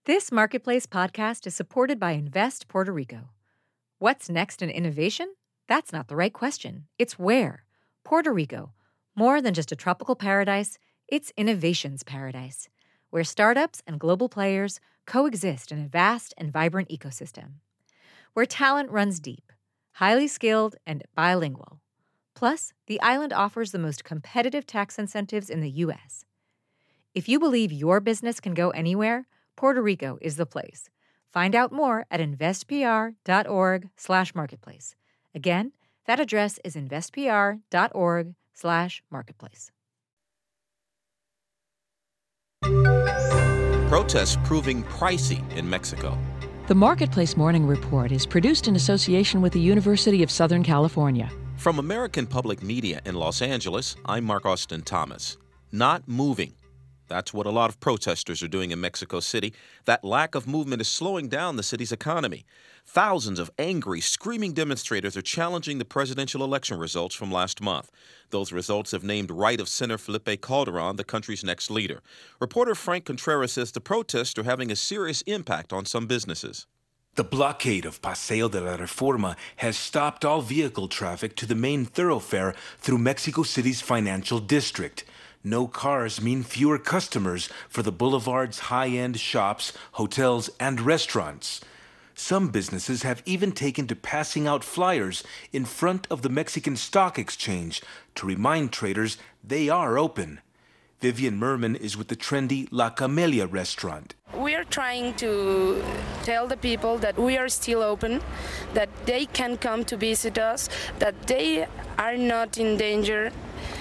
This Marketplace podcast is supported by Invest Puerto Rico. What's next in innovation? That's not the right question. It's where. Puerto Rico. More than just a tropical paradise, it's innovation's paradise, where startups and global players coexist in a vast and vibrant ecosystem. Where talent runs deep, highly skilled, and bilingual. Plus, the island offers the most competitive tax incentives in the U.S. If you believe your business can go anywhere, Puerto Rico is the place. Find out more at investpr.org/marketplace. Again, that address is investpr.org/marketplace. Protests proving pricey in Mexico. The Marketplace Morning Report is produced in association with the University of Southern California. From American Public Media in Los Angeles, I'm Mark Austin Thomas. Not moving. That's what a lot of protesters are doing in Mexico City. That lack of movement is slowing down the city's economy. Thousands of angry, screaming demonstrators are challenging the presidential election results from last month. Those results have named right-of-center Felipe Calderon the country's next leader. Reporter Frank Contreras says the protests are having a serious impact on some businesses. The blockade of Paseo de la Reforma has stopped all vehicle traffic to the main thoroughfare through Mexico City's financial district. No cars mean fewer customers for the boulevard's high-end shops, hotels, and restaurants. Some businesses have even taken to passing out flyers in front of the Mexican Stock Exchange to remind traders they are open. Vivian Merman is with the trendy La Camellia restaurant. We are trying to tell the people that we are still open, that they can come to visit us, that they are not in danger,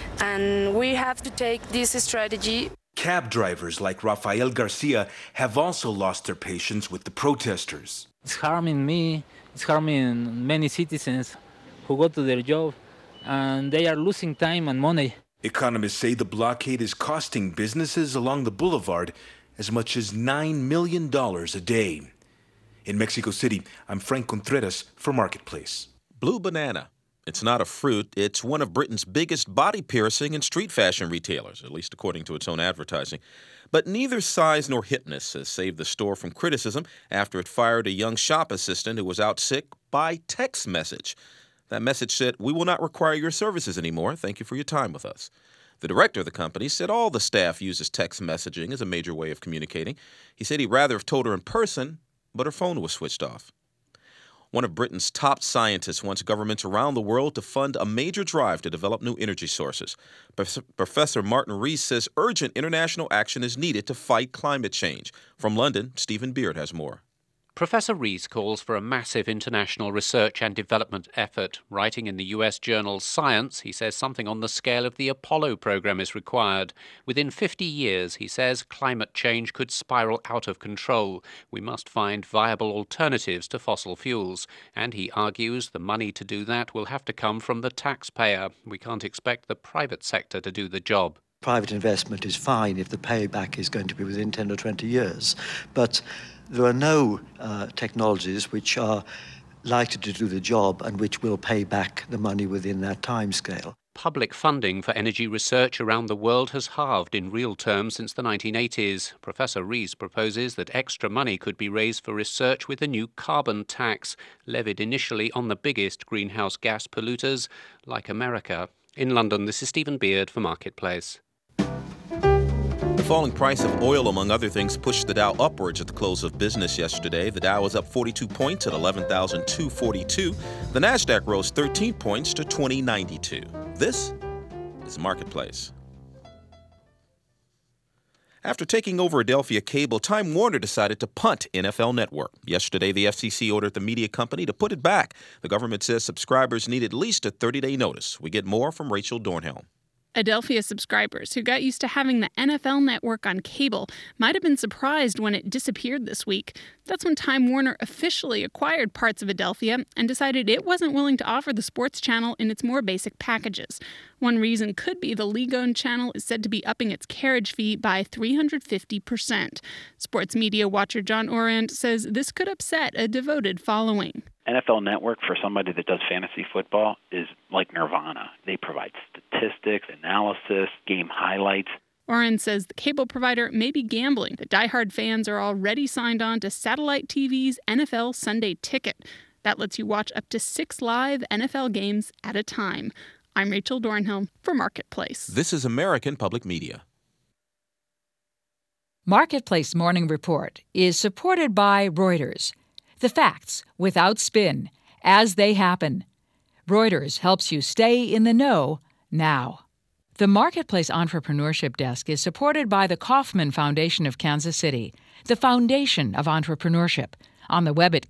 and we have to take this strategy. Cab drivers like Rafael Garcia have also lost their patience with the protesters. It's harming me, it's harming many citizens who go to their job, and they are losing time and money. Economists say the blockade is costing businesses along the boulevard as much as $9 million a day. In Mexico City, I'm Frank Contreras for Marketplace. Blue Banana. It's not a fruit. It's one of Britain's biggest body piercing and street fashion retailers, at least according to its own advertising. But neither size nor hipness has saved the store from criticism after it fired a young shop assistant who was out sick by text message. That message said, "We will not require your services anymore. Thank you for your time with us." The director of the company said all the staff uses text messaging as a major way of communicating. He said he'd rather have told her in person, but her phone was switched off. One of Britain's top scientists wants governments around the world to fund a major drive to develop new energy sources. Professor Martin Rees says urgent international action is needed to fight climate change. From London, Stephen Beard has more. Professor Rees calls for a massive international research and development effort. Writing in the US journal Science, he says something on the scale of the Apollo program is required. Within 50 years, he says, climate change could spiral out of control. We must find viable alternatives to fossil fuels. And he argues the money to do that will have to come from the taxpayer. We can't expect the private sector to do the job. Private investment is fine if the payback is going to be within 10 or 20 years. But there are no technologies which are likely to do the job and which will pay back the money within that timescale. Public funding for energy research around the world has halved in real terms since the 1980s. Professor Rees proposes that extra money could be raised for research with a new carbon tax, levied initially on the biggest greenhouse gas polluters, like America. In London, this is Stephen Beard for Marketplace. The falling price of oil, among other things, pushed the Dow upwards at the close of business yesterday. The Dow was up 42 points at 11,242. The Nasdaq rose 13 points to 2092. This is Marketplace. After taking over Adelphia Cable, Time Warner decided to punt NFL Network. Yesterday, the FCC ordered the media company to put it back. The government says subscribers need at least a 30-day notice. We get more from Rachel Dornhelm. Adelphia subscribers who got used to having the NFL Network on cable might have been surprised when it disappeared this week. That's when Time Warner officially acquired parts of Adelphia and decided it wasn't willing to offer the sports channel in its more basic packages. One reason could be the league-owned channel is said to be upping its carriage fee by 350%. Sports media watcher John Orand says this could upset a devoted following. NFL Network, for somebody that does fantasy football, is like nirvana. They provide statistics, analysis, game highlights. Oren says the cable provider may be gambling. The diehard fans are already signed on to Satellite TV's NFL Sunday Ticket. That lets you watch up to 6 live NFL games at a time. I'm Rachel Dornhill for Marketplace. This is American Public Media. Marketplace Morning Report is supported by Reuters. The facts without spin, as they happen. Reuters helps you stay in the know now. The Marketplace Entrepreneurship Desk is supported by the Kauffman Foundation of Kansas City, the foundation of entrepreneurship, on the web at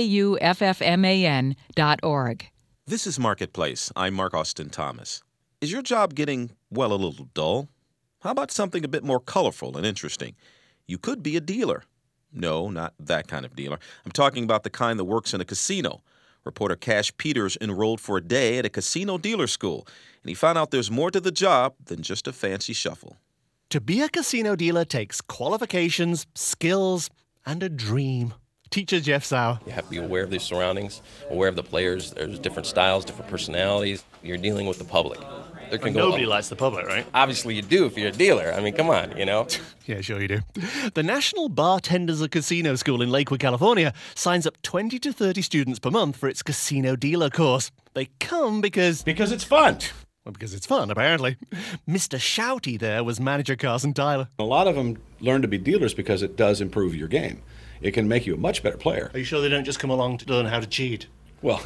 kauffman.org. This is Marketplace. I'm Mark Austin Thomas. Is your job getting, well, a little dull? How about something a bit more colorful and interesting? You could be a dealer. No, not that kind of dealer. I'm talking about the kind that works in a casino. Reporter Cash Peters enrolled for a day at a casino dealer school, and he found out there's more to the job than just a fancy shuffle. To be a casino dealer takes qualifications, skills, and a dream. Teacher Jeff Sauer. You have to be aware of the surroundings, aware of the players. There's different styles, different personalities. You're dealing with the public. Nobody likes the public, right? Obviously you do if you're a dealer. I mean, come on, you know? Yeah, sure you do. The National Bartenders of Casino School in Lakewood, California signs up 20 to 30 students per month for its casino dealer course. They come because it's fun. Well, because it's fun, apparently. Mr. Shouty there was manager Carson Tyler. A lot of them learn to be dealers because it does improve your game. It can make you a much better player. Are you sure they don't just come along to learn how to cheat? Well,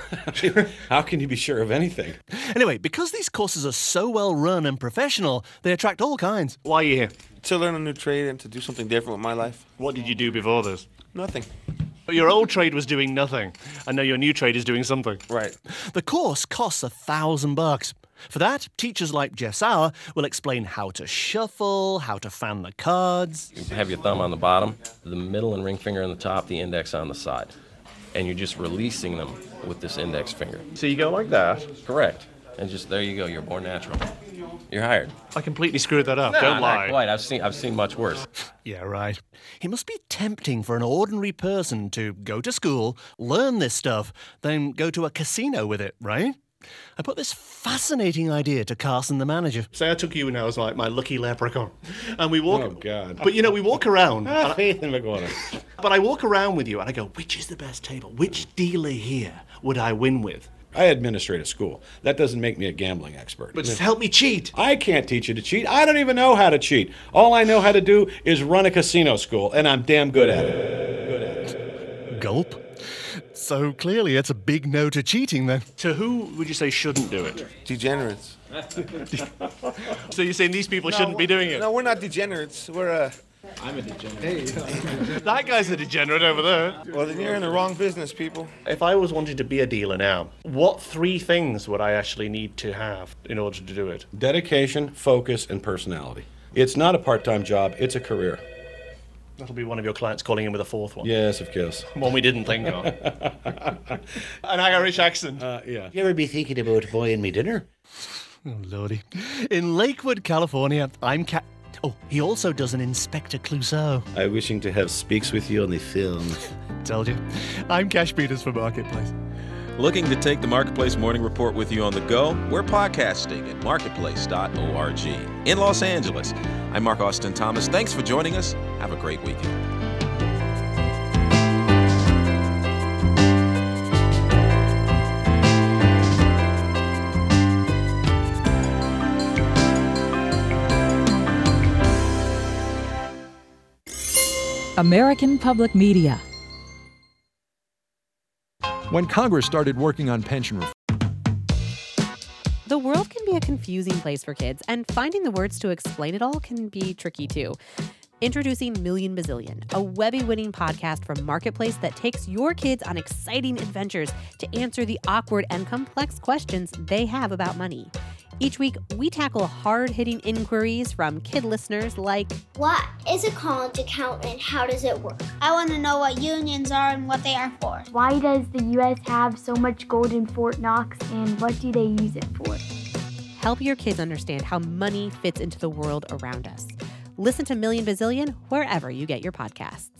how can you be sure of anything? Anyway, because these courses are so well run and professional, they attract all kinds. Why are you here? To learn a new trade and to do something different with my life. What did you do before this? Nothing. But your old trade was doing nothing. I know your new trade is doing something. Right. The course costs $1,000. For that, teachers like Jeff Sauer will explain how to shuffle, how to fan the cards. You have your thumb on the bottom, the middle and ring finger on the top, the index on the side. And you're just releasing them with this index finger. So you go like that? Correct. And just there you go, you're born natural. You're hired. I completely screwed that up. No, Don't lie. Not quite. I've seen much worse. Yeah, right. It must be tempting for an ordinary person to go to school, learn this stuff, then go to a casino with it, right? I put this fascinating idea to Carson, the manager. Say I took you and I was like my lucky leprechaun. And we walk... Oh, God. But, you know, we walk around. Faith in McGuire. But I walk around with you and I go, which is the best table? Which dealer here would I win with? I administrate a school. That doesn't make me a gambling expert. But just help me cheat. I can't teach you to cheat. I don't even know how to cheat. All I know how to do is run a casino school, and I'm damn good at it. Gulp. So clearly it's a big no to cheating then. To who would you say shouldn't do it? Degenerates. So you're saying these people shouldn't be doing it? No, we're not degenerates. I'm a degenerate. That guy's a degenerate over there. Well, then you're in the wrong business, people. If I was wanting to be a dealer now, what 3 things would I actually need to have in order to do it? Dedication, focus, and personality. It's not a part-time job. It's a career. That'll be one of your clients calling in with a 4th one. Yes, of course. One we didn't think of. An Irish accent. Yeah. You ever be thinking about buying me dinner? Oh, Lordy. In Lakewood, California, I'm Oh, he also does an Inspector Clouseau. I'm wishing to have speaks with you on the film. Told you. I'm Cash Peters for Marketplace. Looking to take the Marketplace Morning Report with you on the go? We're podcasting at marketplace.org. In Los Angeles, I'm Mark Austin Thomas. Thanks for joining us. Have a great weekend. American Public Media. When Congress started working on pension reform, the world can be a confusing place for kids, and finding the words to explain it all can be tricky too. Introducing Million Bazillion, a Webby-winning podcast from Marketplace that takes your kids on exciting adventures to answer the awkward and complex questions they have about money. Each week, we tackle hard-hitting inquiries from kid listeners like, what is a college account and how does it work? I want to know what unions are and what they are for. Why does the U.S. have so much gold in Fort Knox and what do they use it for? Help your kids understand how money fits into the world around us. Listen to Million Bazillion wherever you get your podcasts.